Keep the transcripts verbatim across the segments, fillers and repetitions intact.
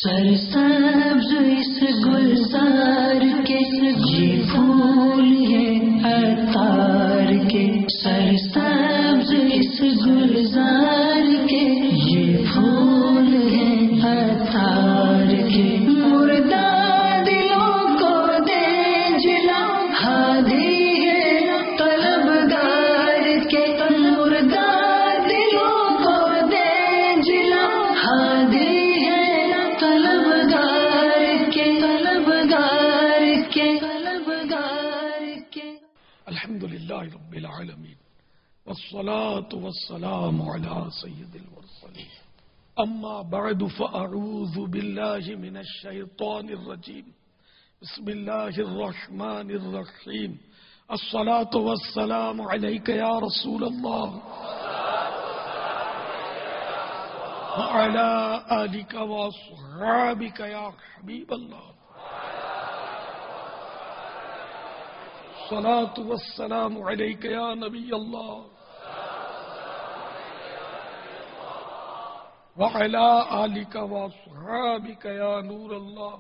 سرسبز اس گلزار کے یہ پھول ہے عطار کے، سرسبز اس گلزار کے یہ پھول ہے عطار کے، مردہ دلوں کو دے جلا ہادی ہے طلبگار کے، مردہ دلوں کو دے جلا ہادی الحمد للہ رب العالمین والصلاة والسلام على سید المرسلین اما بعد فاعوذ باللہ من الشیطان الرجیم بسم اللہ الرحمن الرحیم الصلاة والسلام علیک یا رسول اللہ وعلى آلک واصحابک یا حبیب اللہ، الصلاة والسلام علیک یا نبی اللہ وعلی آلک واصحابک یا نور اللہ۔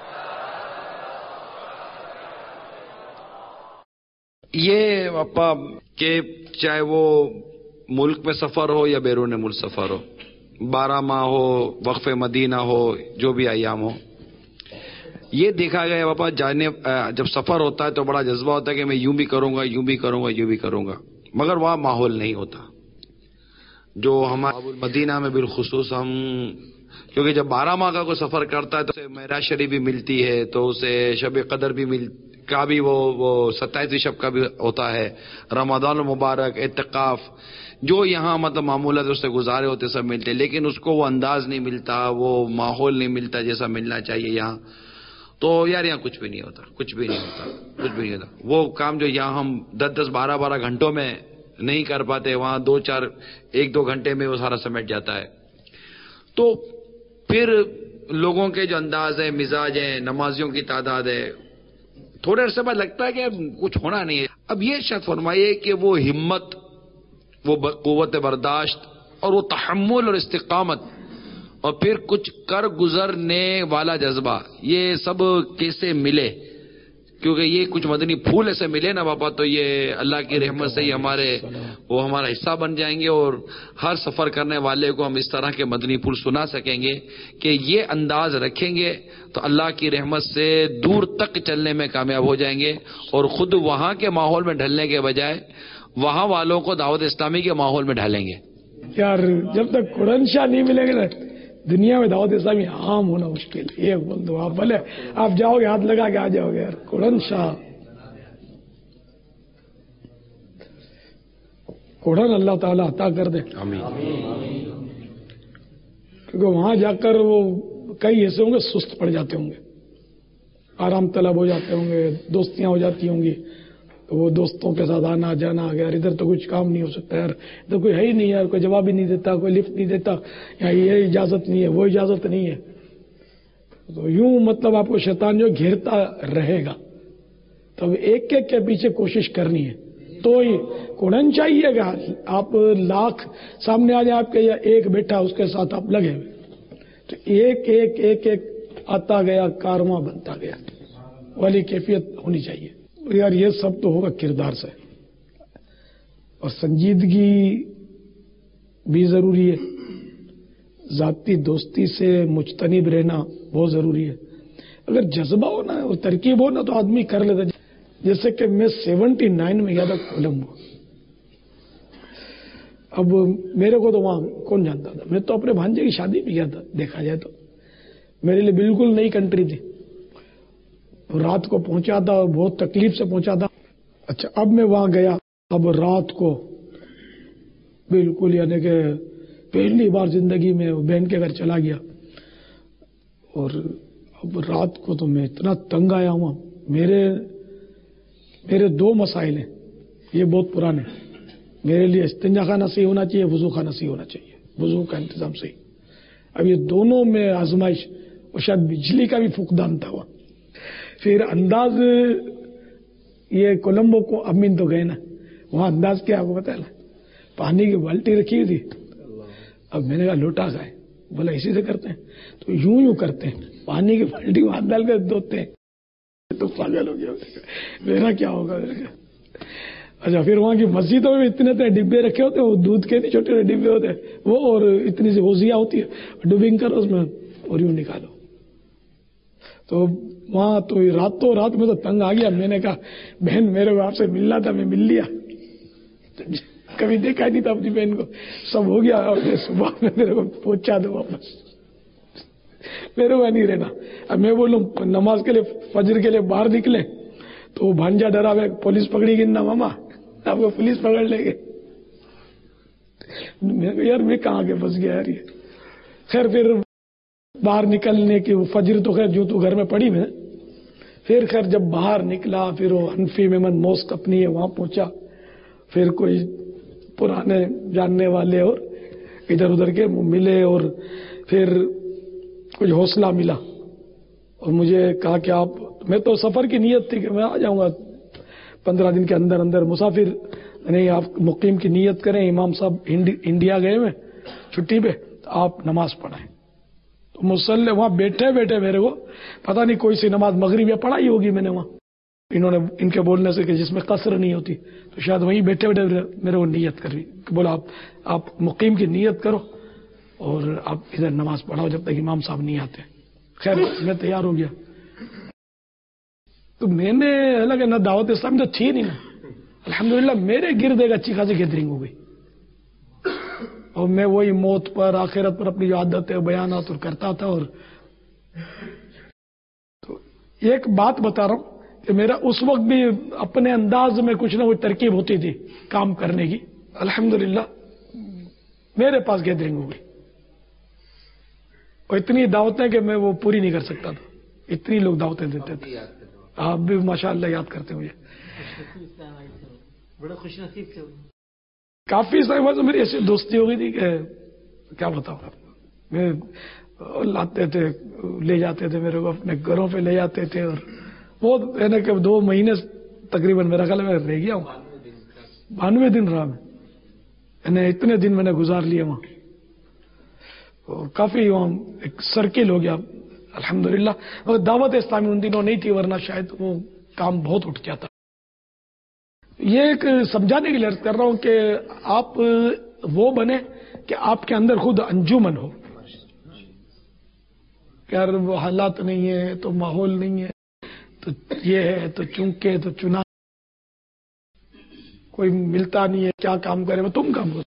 یہ اپا کہ چاہے وہ ملک میں سفر ہو یا بیرون ملک سفر ہو، بارہ ماہ ہو، وقف مدینہ ہو، جو بھی ایام ہو، یہ دیکھا گیا باپا جانے جب سفر ہوتا ہے تو بڑا جذبہ ہوتا ہے کہ میں یوں بھی کروں گا، یوں بھی کروں گا، یوں بھی کروں گا، مگر وہاں ماحول نہیں ہوتا جو ہمارے مدینہ میں بالخصوص ہم، کیونکہ جب بارہ ماہ کا کوئی سفر کرتا ہے تو اسے معراج شریف بھی ملتی ہے، تو اسے شب قدر بھی مل کا بھی وہ وہ ستائیسویں شب کا بھی ہوتا ہے، رمضان المبارک، اعتکاف، جو یہاں مطلب معمولات اس سے گزارے ہوتے سب ملتے، لیکن اس کو وہ انداز نہیں ملتا، وہ ماحول نہیں ملتا جیسا ملنا چاہیے یہاں، تو یار یہاں کچھ بھی نہیں ہوتا، کچھ بھی نہیں ہوتا، کچھ بھی نہیں ہوتا۔ وہ کام جو یہاں ہم دس دس بارہ بارہ گھنٹوں میں نہیں کر پاتے، وہاں دو چار ایک دو گھنٹے میں وہ سارا سمیٹ جاتا ہے۔ تو پھر لوگوں کے جو انداز ہے، مزاج ہیں، نمازیوں کی تعداد ہے، تھوڑے عرصے بعد لگتا ہے کہ کچھ ہونا نہیں ہے۔ اب یہ شاید فرمائیے کہ وہ ہمت، وہ قوت برداشت اور وہ تحمل اور استقامت اور پھر کچھ کر گزرنے والا جذبہ، یہ سب کیسے ملے؟ کیونکہ یہ کچھ مدنی پھول ایسے ملے نا باپا، تو یہ اللہ کی رحمت سے ہی ہمارے وہ ہمارا حصہ بن جائیں گے، اور ہر سفر کرنے والے کو ہم اس طرح کے مدنی پھول سنا سکیں گے کہ یہ انداز رکھیں گے تو اللہ کی رحمت سے دور تک چلنے میں کامیاب ہو جائیں گے، اور خود وہاں کے ماحول میں ڈھلنے کے بجائے وہاں والوں کو دعوت اسلامی کے ماحول میں ڈھالیں گے۔ یار جب تک قرآن شاہ نہیں ملے گا نا دنیا میں دعوت اسلامی عام ہونا مشکل ہے۔ ایک بول دو آپ، بھلے آپ جاؤ گے ہاتھ لگا کے آ جاؤ گے، یار قرآن شاہ، قرآن اللہ تعالیٰ عطا کر دے، آمین۔ کیونکہ وہاں جا کر وہ کئی ایسے ہوں گے سست پڑ جاتے ہوں گے، آرام طلب ہو جاتے ہوں گے، دوستیاں ہو جاتی ہوں گی، تو وہ دوستوں کے ساتھ آنا جانا، یار ادھر تو کچھ کام نہیں ہو سکتا، یار ادھر کوئی ہے ہی نہیں، یار کوئی جواب ہی نہیں دیتا، کوئی لفٹ نہیں دیتا، یا یہ اجازت نہیں ہے، وہ اجازت نہیں ہے، تو یوں مطلب آپ کو شیطان جو گھیرتا رہے گا، تو ایک ایک کے پیچھے کوشش کرنی ہے۔ تو قرآن چاہیے گا، آپ لاکھ سامنے آ جائیں آپ کے، یا ایک بیٹھا اس کے ساتھ آپ لگے ہوئے، تو ایک ایک ایک ایک آتا گیا، کارواں بنتا گیا، والی کیفیت ہونی چاہیے۔ یار یہ سب تو ہوگا کردار سے، اور سنجیدگی بھی ضروری ہے، ذاتی دوستی سے مجتنب رہنا بہت ضروری ہے۔ اگر جذبہ ہو نا اور ترکیب ہو نا تو آدمی کر لیتا۔ جیسے کہ میں سیونٹی نائن میں گیا تھا کولمبو، اب میرے کو تو وہاں کون جانتا تھا، میں تو اپنے بھانجے کی شادی بھی گیا تھا، دیکھا جائے تو میرے لیے بالکل نئی کنٹری تھی، رات کو پہنچا تھا اور بہت تکلیف سے پہنچا تھا۔ اچھا اب میں وہاں گیا، اب رات کو بالکل یعنی کہ پہلی بار زندگی میں بہن کے گھر چلا گیا، اور اب رات کو تو میں اتنا تنگ آیا ہوں۔ میرے میرے دو مسائل ہیں، یہ بہت پرانے، میرے لیے استنجا خانہ صحیح ہونا چاہیے، وضو خانہ صحیح ہونا چاہیے، وضو کا انتظام صحیح۔ اب یہ دونوں میں آزمائش، اور شاید بجلی کا بھی فقدان تھا وہاں۔ پھر انداز یہ کولمبو کو امین تو گئے نا، وہاں انداز کیا آپ کو پتا ہے، پانی کی بالٹی رکھی تھی، اب میں نے کہا لوٹا کھائے، بولا اسی سے کرتے ہیں. تو یوں یوں کرتے ہیں, پانی کی بالٹی میں ہاتھ ڈال کر دھوتے ہیں. تو پاگل ہو گیا, میرا کیا ہوگا. اچھا پھر وہاں کی مسجدوں میں اتنے اتنے ڈبے رکھے ہوتے ہیں, وہ دودھ کے چھوٹے چھوٹے ڈبے ہوتے ہیں وہ, اور اتنی سی ہوزیاں ہوتی ہے, ڈبنگ کرو اس میں اور یوں نکالو. تو وہاں تو راتوں رات میں تو تنگ آ گیا. میں نے کہا بہن میرے کو آپ سے ملنا تھا, میں مل لیا. کبھی دیکھا نہیں تھا اپنی بہن کو, سب ہو گیا. اور صبح میں میرے کو پہنچا دو واپس, میرے کو نہیں رہنا. اب میں بولوں نماز کے لیے فجر کے لیے باہر نکلے تو بھانجا ڈرا میں پولیس پکڑی گی نا ماما, آپ کو پولیس پکڑ لے گے. یار میں کہاں کے پھنس گیا یار یہ. خیر پھر باہر نکلنے کی فجر تو خیر جو تو گھر میں پڑی میں. پھر خیر جب باہر نکلا پھر وہ حنفی میمن موسک اپنی ہے وہاں پہنچا. پھر کوئی پرانے جاننے والے اور ادھر ادھر کے ملے اور پھر کچھ حوصلہ ملا. اور مجھے کہا کہ آپ, میں تو سفر کی نیت تھی کہ میں آ جاؤں گا پندرہ دن کے اندر اندر مسافر, نہیں آپ مقیم کی نیت کریں, امام صاحب انڈیا گئے میں چھٹی پہ, تو آپ نماز پڑھائیں. تو مسلح وہاں بیٹھے بیٹھے میرے کو پتہ نہیں کوئی سی نماز مغرب یا پڑھائی ہوگی میں نے وہاں, انہوں نے ان کے بولنے سے کہ جس میں قصر نہیں ہوتی, تو شاید وہیں بیٹھے بیٹھے میرے کو نیت کر رہی. بولا آپ آپ مقیم کی نیت کرو اور آپ ادھر نماز پڑھاؤ جب تک امام صاحب نہیں آتے. خیر میں تیار ہو گیا. تو میں نے لگا نہ دعوت اسلام تو تھی نہیں نا, الحمدللہ میرے گرد ایک اچھی خاصی گیدرنگ ہو گئی. اور میں وہی موت پر آخرت پر اپنی جو عادتیں بیانات اور کرتا تھا. اور تو ایک بات بتا رہا ہوں کہ میرا اس وقت بھی اپنے انداز میں کچھ نہ کچھ ترکیب ہوتی تھی کام کرنے کی. الحمدللہ میرے پاس گیدرنگ ہو گئی, اور اتنی دعوتیں کہ میں وہ پوری نہیں کر سکتا تھا, اتنی لوگ دعوتیں دیتے تھے. آپ بھی ماشاءاللہ یاد کرتے ہوئے بڑا خوش نصیب تھے. کافی سارے میری ایسی دوستی ہو گئی تھی کہ کیا بتاؤں آپ, میں لاتے تھے لے جاتے تھے میرے کو اپنے گھروں پہ لے جاتے تھے. اور وہ ہے نا کہ دو مہینے تقریباً میرا خیال میں رہ گیا ہوں, بانوے دن رہا میں, اتنے دن میں نے گزار لیے وہاں. کافی وہاں ایک سرکل ہو گیا الحمدللہ. مگر دعوت اسلامی ان دنوں نہیں تھی, ورنہ شاید وہ کام بہت اٹھ جاتا. یہ ایک سمجھانے کے لیے عرض کر رہا ہوں کہ آپ وہ بنے کہ آپ کے اندر خود انجمن ہو. کہ یار وہ حالات نہیں ہے تو ماحول نہیں ہے تو یہ ہے تو چونکہ تو چنا, کوئی ملتا نہیں ہے کیا کام کرے, وہ تم کام کرو.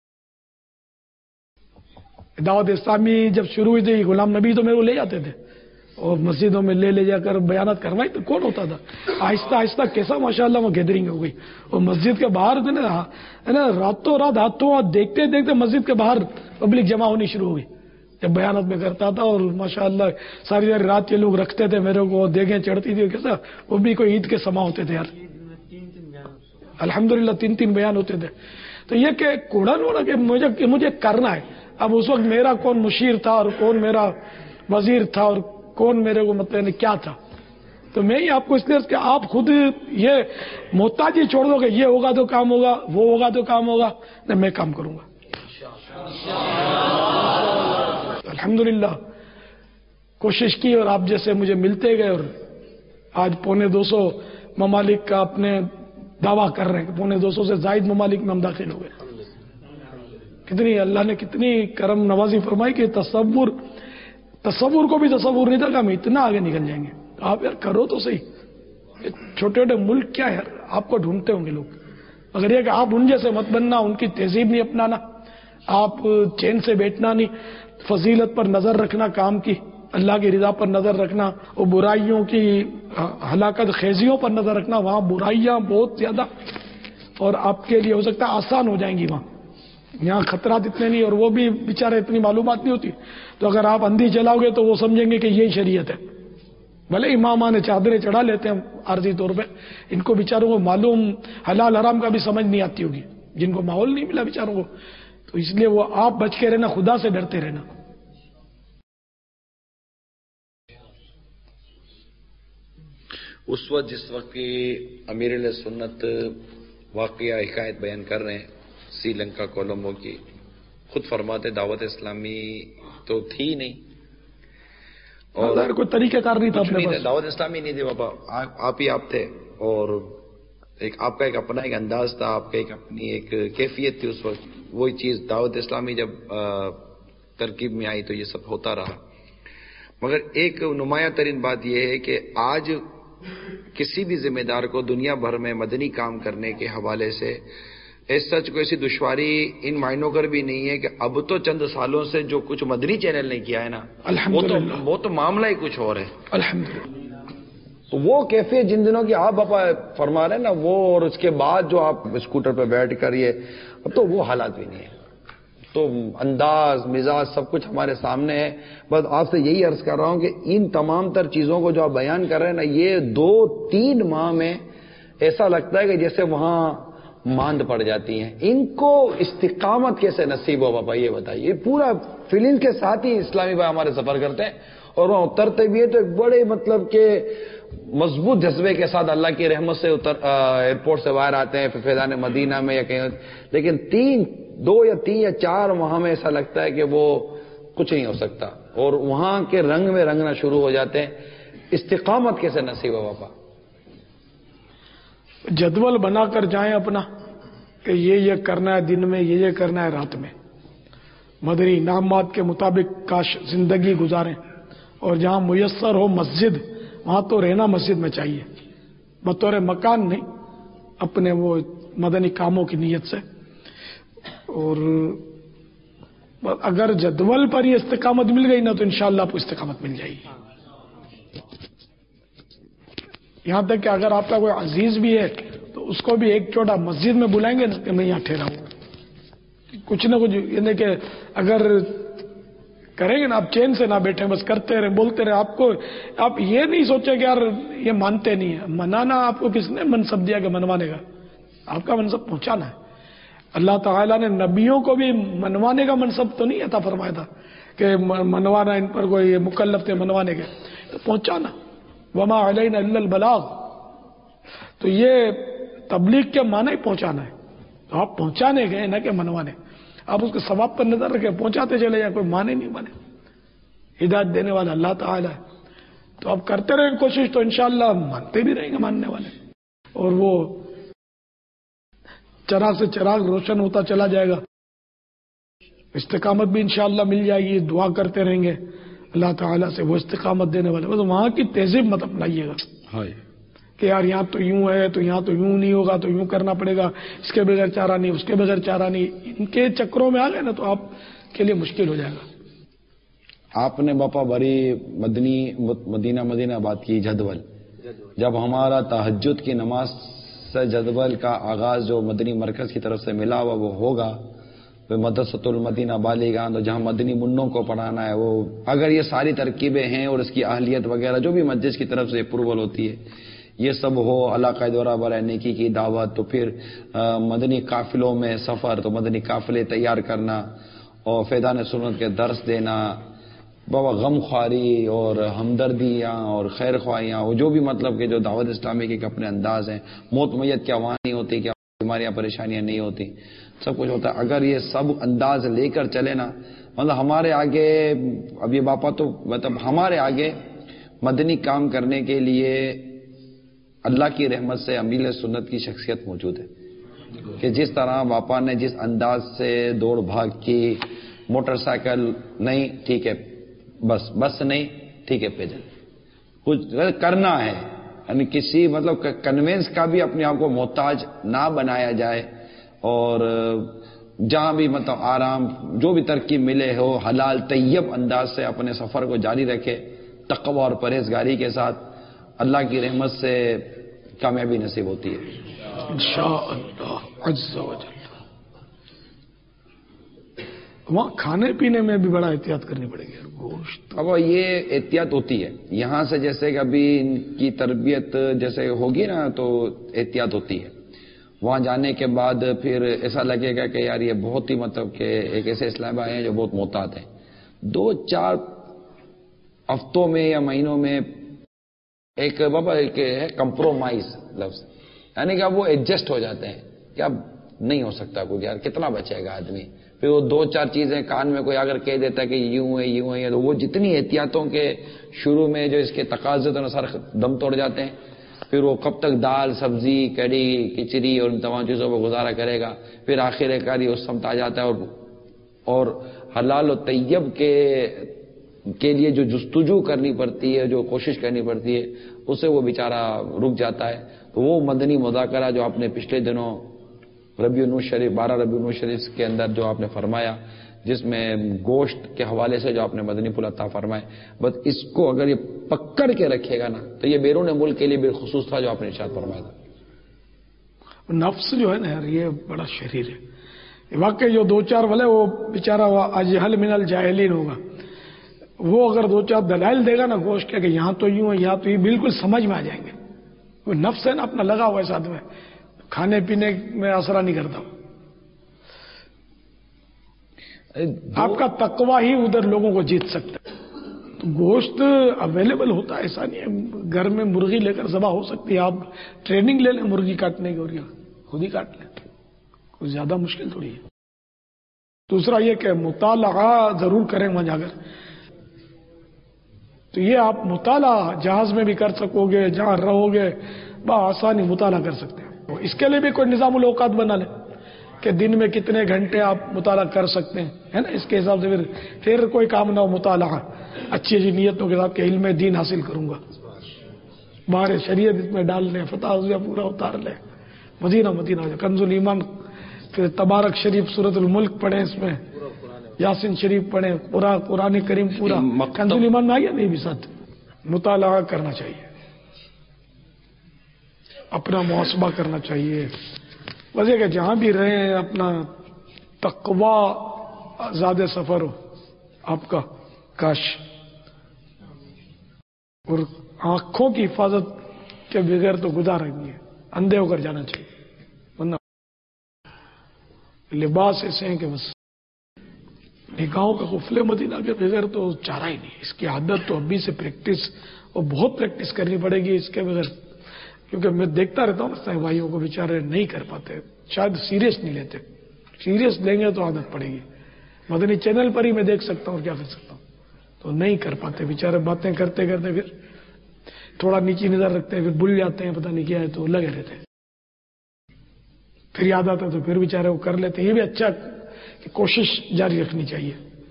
دعوت اسلامی جب شروع ہوئی تھی غلام نبی تو میرے کو لے جاتے تھے اور مسجدوں میں لے لے جا کر بیانات کروائی تو کون ہوتا تھا. آہستہ آہستہ کیسا ماشاءاللہ وہ گیدرنگ ہو گئی. اور مسجد کے باہر جو ہے نا راتوں رات ہاتھوں ہاتھ دیکھتے دیکھتے مسجد کے باہر پبلک جمع ہونی شروع ہو گئی جب بیانات میں کرتا تھا. اور ماشاءاللہ ساری ساری رات کے لوگ رکھتے تھے میرے کو, دیگیں چڑھتی تھی کیسا, وہ بھی کوئی عید کے سما ہوتے تھے یار الحمدللہ, تین تین بیان ہوتے تھے. تو یہ کہ کوڑا نوڑا کہ مجھے مجھے کرنا ہے. اب اس وقت میرا کون مشیر تھا اور کون میرا وزیر تھا اور کون میرے کو مطلب کیا تھا. تو میں ہی آپ کو اس لیے کہ آپ خود یہ محتاجی چھوڑ دو کہ یہ ہوگا تو کام ہوگا, وہ ہوگا تو کام ہوگا, نہیں میں کام کروں گا الحمدللہ. کوشش کی اور آپ جیسے مجھے ملتے گئے, اور آج پونے دو سو ممالک کا اپنے دعویٰ کر رہے ہیں, پونے دو سو سے زائد ممالک میں ہم داخل ہو گئے. کتنی اللہ نے کتنی کرم نوازی فرمائی کہ تصور تصور کو بھی تصور نہیں تھا کہ ہم اتنا آگے نکل جائیں گے. آپ یار کرو تو صحیح. چھوٹے چھوٹے ملک کیا ہے, آپ کو ڈھونڈتے ہوں گے لوگ, مگر یہ کہ آپ ان جیسے مت بننا, ان کی تہذیب نہیں اپنانا, آپ چین سے بیٹھنا نہیں, فضیلت پر نظر رکھنا, کام کی اللہ کی رضا پر نظر رکھنا, اور برائیوں کی ہلاکت خیزیوں پر نظر رکھنا. وہاں برائیاں بہت زیادہ اور آپ کے لیے ہو سکتا ہے آسان ہو جائیں گی وہاں, یہاں خطرات اتنے نہیں, اور وہ بھی بیچارے اتنی معلومات نہیں ہوتی. تو اگر آپ اندھی چلاؤ گے تو وہ سمجھیں گے کہ یہی شریعت ہے. بھلے اماماں نے چادریں چڑھا لیتے ہیں عارضی طور پہ, ان کو بیچاروں کو معلوم حلال حرام کا بھی سمجھ نہیں آتی ہوگی, جن کو ماحول نہیں ملا بیچاروں کو. تو اس لیے وہ آپ بچ کے رہنا, خدا سے ڈرتے رہنا. اس وقت جس وقت کی امیر علیہ سنت واقعہ حکایت بیان کر رہے ہیں سری لنکا کولمبو کی, خود فرماتے دعوت اسلامی تو تھی نہیں، اور کوئی طریقہ کار نہیں تھا اپنے پاس، دعوت اسلامی نہیں تھی بابا، آپ ہی آپ تھے، اور ایک آپ کا ایک اپنا ایک انداز تھا، آپ کا ایک اپنی ایک کیفیت تھی اس وقت. وہی چیز دعوت اسلامی جب ترکیب میں آئی تو یہ سب ہوتا رہا. مگر ایک نمایاں ترین بات یہ ہے کہ آج کسی بھی ذمہ دار کو دنیا بھر میں مدنی کام کرنے کے حوالے سے اس سچ کو ایسی دشواری ان معنوں کر بھی نہیں ہے کہ اب تو چند سالوں سے جو کچھ مدنی چینل نے کیا ہے نا، وہ تو وہ تو معاملہ ہی کچھ اور ہے الحمدللہ. تو وہ کیفیت جن دنوں کی آپ باپا فرما رہے ہیں نا وہ، اور اس کے بعد جو آپ اسکوٹر پہ بیٹھ کر یہ، اب تو وہ حالات بھی نہیں ہے. تو انداز مزاج سب کچھ ہمارے سامنے ہے. بس آپ سے یہی عرض کر رہا ہوں کہ ان تمام تر چیزوں کو جو آپ بیان کر رہے ہیں نا، یہ دو تین ماہ میں ایسا لگتا ہے کہ جیسے وہاں ماند پڑ جاتی ہیں. ان کو استقامت کیسے نصیب ہو بابا یہ بتائیے. پورا فیلنگ کے ساتھ ہی اسلامی بھائی ہمارے سفر کرتے ہیں، اور وہاں اترتے بھی ہے تو ایک بڑے مطلب کہ مضبوط جذبے کے ساتھ اللہ کی رحمت سے اتر ایئرپورٹ سے باہر آتے ہیں، پھر فیضان مدینہ میں یا کہیں. لیکن تین دو یا تین یا چار وہاں میں ایسا لگتا ہے کہ وہ کچھ نہیں ہو سکتا، اور وہاں کے رنگ میں رنگنا شروع ہو جاتے ہیں. استقامت کیسے نصیب ہو بابا؟ جدول بنا کر جائیں اپنا کہ یہ یہ کرنا ہے دن میں، یہ یہ کرنا ہے رات میں، مدنی انعامات کے مطابق کاش زندگی گزاریں. اور جہاں میسر ہو مسجد وہاں تو رہنا مسجد میں چاہیے، بطور مکان نہیں، اپنے وہ مدنی کاموں کی نیت سے. اور اگر جدول پر یہ استقامت مل گئی نا تو انشاءاللہ آپ کو استقامت مل جائے گی. یہاں تک کہ اگر آپ کا کوئی عزیز بھی ہے تو اس کو بھی ایک چوٹا مسجد میں بلائیں گے نا کہ میں یہاں ٹھہرا ہوں، کچھ نہ کچھ، یعنی کہ اگر کریں گے نا آپ چین سے نہ بیٹھیں، بس کرتے رہیں بولتے رہیں. آپ کو آپ یہ نہیں سوچیں کہ یار یہ مانتے نہیں ہیں. منانا آپ کو کس نے منصب دیا کہ منوانے کا؟ آپ کا منصب پہنچانا ہے. اللہ تعالیٰ نے نبیوں کو بھی منوانے کا منصب تو نہیں عطا فرمایا تھا کہ منوانا ان پر کوئی مکلف تھے منوانے کے، تو پہنچانا. وما علینا الا البلاغ. تو یہ تبلیغ کے معنی ہی پہنچانا ہے. تو آپ پہنچانے گئے نہ کہ منوانے. آپ اس کے ثواب پر نظر رکھیں، پہنچاتے چلے جائیں، کوئی مانے نہیں مانے. ہدایت دینے والا اللہ تعالیٰ ہے. تو آپ کرتے رہیں کوشش تو انشاءاللہ مانتے بھی رہیں گے ماننے والے. اور وہ چراغ سے چراغ روشن ہوتا چلا جائے گا. استقامت بھی انشاءاللہ مل جائے گی. دعا کرتے رہیں گے اللہ تعالیٰ سے، وہ استقامت دینے والے. بس وہاں کی تہذیب مت اپنائیے گا کہ یار یہاں تو یوں ہے تو یہاں تو یوں نہیں ہوگا تو یوں کرنا پڑے گا، اس کے بغیر چارہ نہیں، اس کے بغیر چارہ نہیں. ان کے چکروں میں آ گئے نا تو آپ کے لیے مشکل ہو جائے گا. آپ نے باپا بڑی مدنی مدینہ مدینہ بات کی. جدول جب ہمارا تہجد کی نماز سے جدول کا آغاز جو مدنی مرکز کی طرف سے ملا ہوا وہ ہوگا، مدرسۃ المدینہ بالیگان، تو جہاں مدنی منوں کو پڑھانا ہے، وہ اگر یہ ساری ترکیبیں ہیں اور اس کی اہلیت وغیرہ جو بھی مسجد کی طرف سے اپروول ہوتی ہے یہ سب ہو، علاقہ دورہ برائے نیکی کی دعوت، تو پھر مدنی قافلوں میں سفر، تو مدنی قافلے تیار کرنا اور فیضان سنت کے درس دینا، بابا غم خواری اور ہمدردیاں اور خیر خواہیاں، وہ جو بھی مطلب کہ جو دعوت اسلامی کے اپنے انداز ہیں. موت میت کیا وہاں نہیں ہوتی، کیا بیماریاں پریشانیاں نہیں ہوتی، سب کچھ ہوتا ہے. اگر یہ سب انداز لے کر چلے نا، مطلب ہمارے آگے اب یہ باپا تو مطلب ہمارے آگے مدنی کام کرنے کے لیے اللہ کی رحمت سے امیل سنت کی شخصیت موجود ہے کہ جس طرح باپا نے جس انداز سے دوڑ بھاگ کی، موٹر سائیکل نہیں ٹھیک ہے، بس بس نہیں ٹھیک ہے، پیدل کچھ کرنا ہے. یعنی کسی مطلب کنوینس کا بھی اپنے آپ کو محتاج نہ بنایا جائے، اور جہاں بھی مطلب آرام جو بھی ترکیب ملے ہو حلال طیب انداز سے اپنے سفر کو جاری رکھے، تقوی اور پرہیزگاری کے ساتھ. اللہ کی رحمت سے کامیابی نصیب ہوتی ہے انشاءاللہ عز و جل. وہاں کھانے پینے میں بھی بڑا احتیاط کرنی پڑے گی. گوشت اب یہ احتیاط ہوتی ہے یہاں سے، جیسے کہ ابھی ان کی تربیت جیسے ہوگی نا تو احتیاط ہوتی ہے. وہاں جانے کے بعد پھر ایسا لگے گا کہ یار یہ بہت ہی مطلب کہ ایک ایسے اسلام آئے ہیں جو بہت محتاط ہیں. دو چار ہفتوں میں یا مہینوں میں ایک بابا ایک ہے کمپرومائز لفظ، یعنی کہ اب وہ ایڈجسٹ ہو جاتے ہیں کہ اب نہیں ہو سکتا کوئی، یار کتنا بچے گا آدمی، پھر وہ دو چار چیزیں کان میں کوئی اگر کہہ دیتا ہے کہ یوں ہے یوں ہے، تو وہ جتنی احتیاطوں کے شروع میں جو اس کے تقاضے تو سر دم توڑ جاتے ہیں، پھر وہ کب تک دال سبزی کڑی کچڑی اور ان تمام چیزوں پر گزارا کرے گا، پھر آخر کار یہ اس سمت آ جاتا ہے، اور اور حلال و طیب کے کے لیے جو جستجو کرنی پڑتی ہے، جو کوشش کرنی پڑتی ہے، اسے وہ بیچارہ رک جاتا ہے۔ تو وہ مدنی مذاکرہ جو آپ نے پچھلے دنوں ربیع النور شریف بارہ ربیع النور شریف کے اندر جو آپ نے فرمایا، جس میں گوشت کے حوالے سے جو آپ نے مدنی پھول عطا فرمائے، بس اس کو اگر یہ پکڑ کے رکھے گا نا تو یہ بیرون ملک کے لیے بالخصوص تھا جو آپ نے ارشاد فرمایا تھا۔ نفس جو ہے نا یار یہ بڑا شریر ہے، واقعی جو دو چار والے وہ بیچارہ اجہل من الجاہلین ہوگا، وہ اگر دو چار دلائل دے گا نا گوشت کے کہ یہاں تو یوں ہے یہاں تو یہ بالکل سمجھ میں آ جائیں گے۔ وہ نفس ہے نا اپنا لگا ہوا ہے ساتھ میں، کھانے پینے میں اثر نہیں کرتا۔ آپ کا تقویٰ ہی ادھر لوگوں کو جیت سکتا ہے۔ تو گوشت اویلیبل ہوتا ہے، ایسا نہیں ہے گھر میں مرغی لے کر ذبح ہو سکتی ہے، آپ ٹریننگ لے لیں مرغی کاٹنے کی اور خود ہی کاٹ لیں، کوئی زیادہ مشکل تھوڑی ہے۔ دوسرا یہ کہ مطالعہ ضرور کریں وہاں جا کر، تو یہ آپ مطالعہ جہاز میں بھی کر سکو گے، جہاں رہو گے بآسانی مطالعہ کر سکتے ہیں۔ اس کے لیے بھی کوئی نظام الاوقات بنا لیں کہ دن میں کتنے گھنٹے آپ مطالعہ کر سکتے ہیں، ہے نا، اس کے حساب سے پھر پھر کوئی کام نہ ہو، مطالعہ اچھی اچھی نیتوں کے ساتھ کہ علم دین حاصل کروں گا، باہر شریعت اس میں ڈال لیں، فتح پورا اتار لیں، مدینہ مدینہ ہو جائے، کنز الایمان، پھر تبارک شریف سورۃ الملک پڑھیں، اس میں یاسین شریف پڑھیں، پورا قرآن کریم پورا کنز الایمان میں آ گیا نہیں بھی ساتھ مطالعہ کرنا چاہیے، اپنا محاسبہ کرنا چاہیے۔ وجہ کہ جہاں بھی رہیں اپنا تقویٰ زیادہ سفر ہو آپ کا، کاش، اور آنکھوں کی حفاظت کے بغیر تو گزارا نہیں ہے، اندھے ہو کر جانا چاہیے، ورنہ لباس ایسے ہیں کہ بس نگاہوں کا غفلے مدینہ کے بغیر تو چارہ ہی نہیں۔ اس کی عادت تو ابھی سے پریکٹس اور بہت پریکٹس کرنی پڑے گی اس کے بغیر، کیونکہ میں دیکھتا رہتا ہوں نا بھائیوں کو بیچارے نہیں کر پاتے، شاید سیریس نہیں لیتے، سیریس لیں گے تو عادت پڑے گی۔ مدنی چینل پر ہی میں دیکھ سکتا ہوں، کیا کر سکتا ہوں، تو نہیں کر پاتے بیچارے، باتیں کرتے کرتے پھر تھوڑا نیچی نظر رکھتے ہیں، پھر بھول جاتے ہیں پتہ نہیں کیا ہے، تو لگے رہتے ہیں، پھر یاد آتا ہے تو پھر بیچارے وہ کر لیتے ہیں۔ یہ بھی اچھا کہ کوشش جاری رکھنی چاہیے،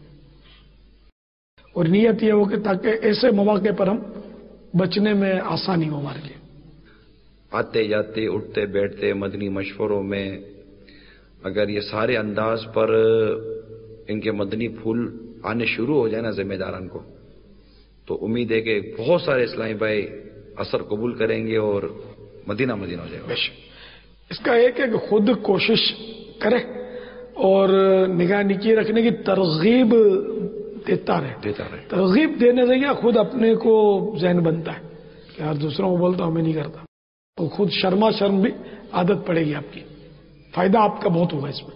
اور نیت یہ ہو کہ تاکہ ایسے مواقع پر ہم بچنے میں آسانی ہو ہمارے لیے۔ آتے جاتے اٹھتے بیٹھتے مدنی مشوروں میں اگر یہ سارے انداز پر ان کے مدنی پھول آنے شروع ہو جائے نا ذمہ داران کو، تو امید ہے کہ بہت سارے اسلامی بھائی اثر قبول کریں گے اور مدینہ مدینہ ہو جائے گا۔ اس کا ایک ہے کہ خود کوشش کرے اور نگاہ نیچی رکھنے کی ترغیب دیتا رہے دیتا رہے ترغیب دینے سے کیا خود اپنے کو ذہن بنتا ہے کہ یار دوسروں کو بولتا ہوں میں نہیں کرتا، تو خود شرما شرم بھی عادت پڑے گی آپ کی، فائدہ آپ کا بہت ہوگا اس میں۔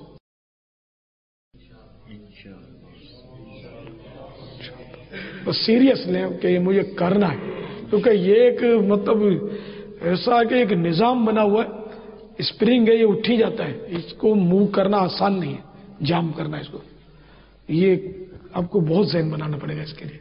بس سیریس لیں کہ یہ مجھے کرنا ہے، کیونکہ یہ ایک مطلب ایسا کہ ایک نظام بنا ہوا ہے، اسپرنگ ہے یہ اٹھ ہی جاتا ہے، اس کو موو کرنا آسان نہیں ہے، جام کرنا اس کو، یہ آپ کو بہت ذہن بنانا پڑے گا اس کے لیے۔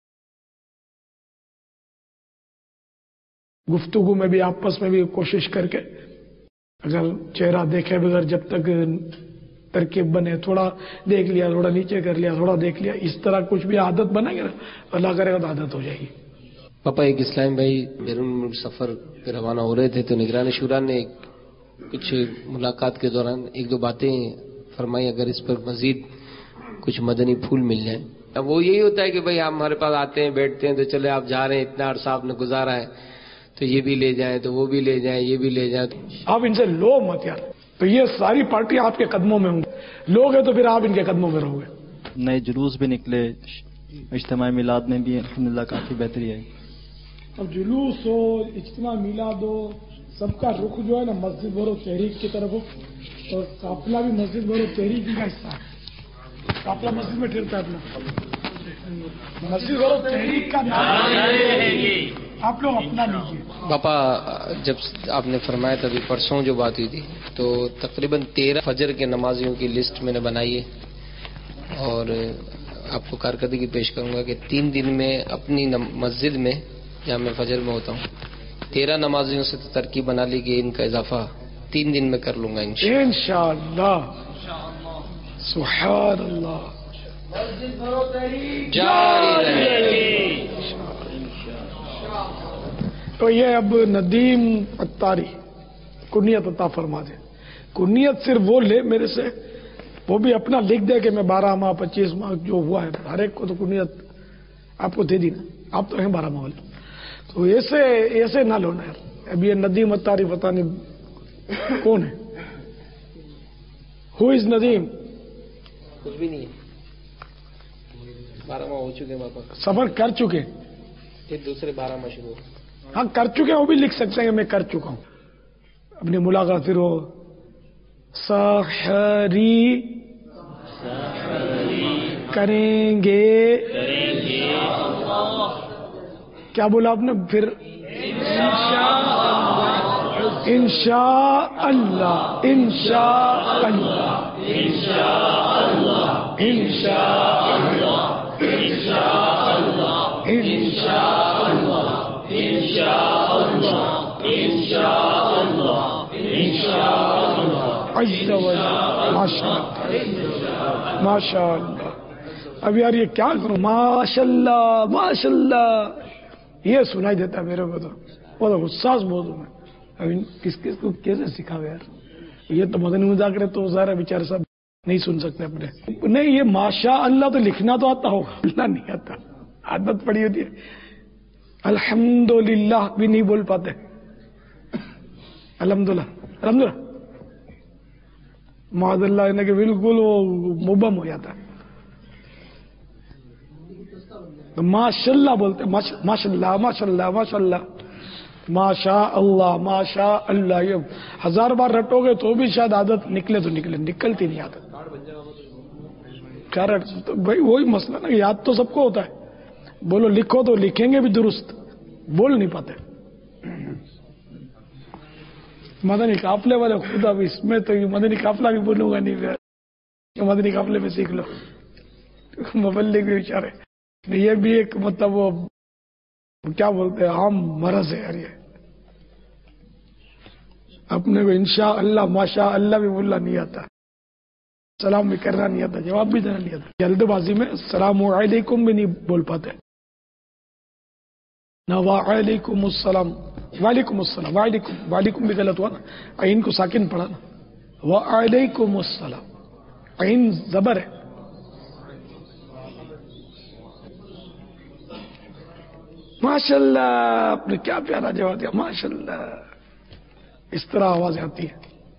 گفتگو میں بھی آپس میں بھی کوشش کر کے اگر چہرہ دیکھے بغیر جب تک ترکیب بنے، تھوڑا دیکھ لیا تھوڑا نیچے کر لیا تھوڑا دیکھ لیا، اس طرح کچھ بھی عادت بنے گا نا، اللہ کرے گا تو عادت ہو جائے گی۔ پاپا ایک اسلام بھائی بیرون ملک سفر پہ روانہ ہو رہے تھے تو نگران شورا نے کچھ ملاقات کے دوران ایک دو باتیں فرمائی، اگر اس پر مزید کچھ مدنی پھول مل جائیں۔ اب وہ یہی ہوتا ہے کہ بھائی آپ ہمارے پاس آتے ہیں بیٹھتے ہیں تو چلے آپ جا رہے ہیں، اتنا عرصہ آپ نے گزارا ہے تو یہ بھی لے جائیں تو وہ بھی لے جائیں یہ بھی لے جائیں۔ آپ ان سے لو مت یار، تو یہ ساری پارٹی آپ کے قدموں میں ہوں گے، لوگ ہیں تو پھر آپ ان کے قدموں میں رہو گے۔ نئے جلوس بھی نکلے، اجتماع میلاد میں بھی الحمدللہ کافی بہتری ہے۔ اب جلوس ہو، اجتماع میلاد ہو، سب کا رخ جو ہے نا مسجد بھرو تحریک کی طرف ہو، اور قافلہ بھی مسجد بھرو تحریک کا حصہ ہے، قافلہ مسجد میں ٹھہرتا ہے اپنا، مسجد بھرو تحریک کا نام آپ لوگ اپنا لیجیے۔ پاپا جب آپ نے فرمایا تھا پرسوں جو بات ہوئی تھی تو تقریباً تیرہ فجر کے نمازیوں کی لسٹ میں نے بنائی ہے، اور آپ کو کارکردگی پیش کروں گا کہ تین دن میں اپنی مسجد میں جہاں میں فجر میں ہوتا ہوں تیرہ نمازیوں سے تو ترکیب بنا لی گئی، ان کا اضافہ تین دن میں کر لوں گا انشاءاللہ. سبحان اللہ. جاری رہے. تو یہ اب ندیم اتاری کنیت عطا فرما دے. کنیت صرف وہ لے میرے سے، وہ بھی اپنا لکھ دے کہ میں بارہ ماہ پچیس ماہ جو ہوا ہے، ہر ایک کو تو کنیت آپ کو دے دی نا، آپ تو ہیں بارہ ماہ والے. تو ایسے ایسے نہ لونا یار. اب یہ ندیم اتاری پتہ نہیں کون ہے. ہو از ندیم؟ کچھ بھی نہیں ہے، بارہ ماہ ہو چکے واپس، سفر کر چکے، پھر دوسرے بارہ ماہ شروع. ہاں کر چکے ہیں، وہ بھی لکھ سکتے ہیں کہ میں کر چکا ہوں. اپنی ملاقات پھر ہو سحری کریں گے. کیا بولا آپ نے پھر؟ انشاء اللہ. انشاء اللہ. انشاء اللہ. انشاء اللہ. انشاء اللہ. انشاء اللہ. انشاء اللہ. انشاء اللہ. ماشاء اللہ. اب یار یہ کیا کروں؟ ماشاء اللہ ماشاء اللہ یہ سنائی دیتا ہے میرے کو، تو وہ تو حساس بہت ہوں میں. اب کس کس کو کیسے سکھاؤ یار؟ یہ تو مدنی مذاکرے تو ظاہر ہے بیچارے سب نہیں سن سکتے اپنے. نہیں یہ ماشاء اللہ تو لکھنا تو آتا ہوگا، اللہ نہیں آتا، عادت پڑی ہوتی ہے. الحمدللہ بھی نہیں بول پاتے. الحمدللہ الحمدللہ معاذ اللہ کہ بالکل وہ مبہم ہو جاتا ہے. تو ماشاء اللہ بولتے ہیں، ماشاء اللہ ماشاء اللہ ماشاء اللہ ماشاء اللہ ماشاء اللہ. یہ ہزار بار رٹو گے تو بھی شاید عادت نکلے تو نکلے، نکلتی نہیں عادت. کیا رٹ بھائی؟ وہی مسئلہ نا، یاد تو سب کو ہوتا ہے، بولو لکھو تو لکھیں گے بھی درست، بول نہیں پاتے. مدنی قافلے والے خدا بھی اس میں تو یہ مدنی قافلہ بھی بولوں گا نہیں، مدنی قافلے میں سیکھ لو. مبلغ بھی بیچارے، یہ بھی ایک مطلب وہ کیا بولتے ہیں عام مرض ہے یار. یہ اپنے کو انشاء اللہ ماشاء اللہ بھی بولنا نہیں آتا، سلام بھی کرنا نہیں آتا، جواب بھی دینا نہیں آتا. جلد بازی میں السلام علیکم بھی نہیں بول پاتے. نہ وعلیکم السلام، وعلیکم السلام، وعلیکم وعلیکم بھی غلط ہوا نا، عین کو ساکن پڑھا نا. وعلیکم السلام، عین زبر ہے. ماشاء اللہ آپ نے کیا پیارا جواب دیا، ماشاء اللہ. اس طرح آوازیں آتی ہیں.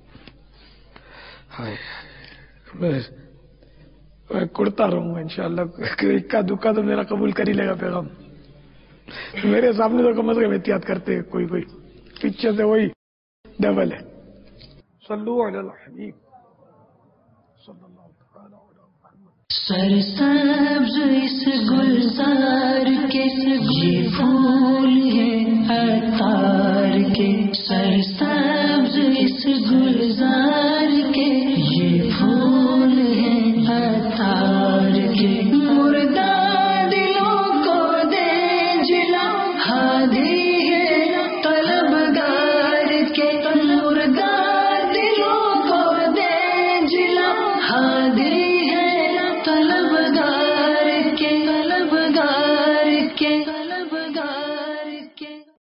ہائے میں کرتا رہوں گا انشاءاللہ. اکا دکا تو میرا قبول کر ہی لے گا پیغام. میرے سامنے تو کم از کم احتیاط کرتے ہیں، کوئی کوئی پیچھے سے وہی ڈبل ہے. صلو علی الحبیب صلی اللہ تعالی علی محمد. سرسبز اس گلزار کے یہ پھول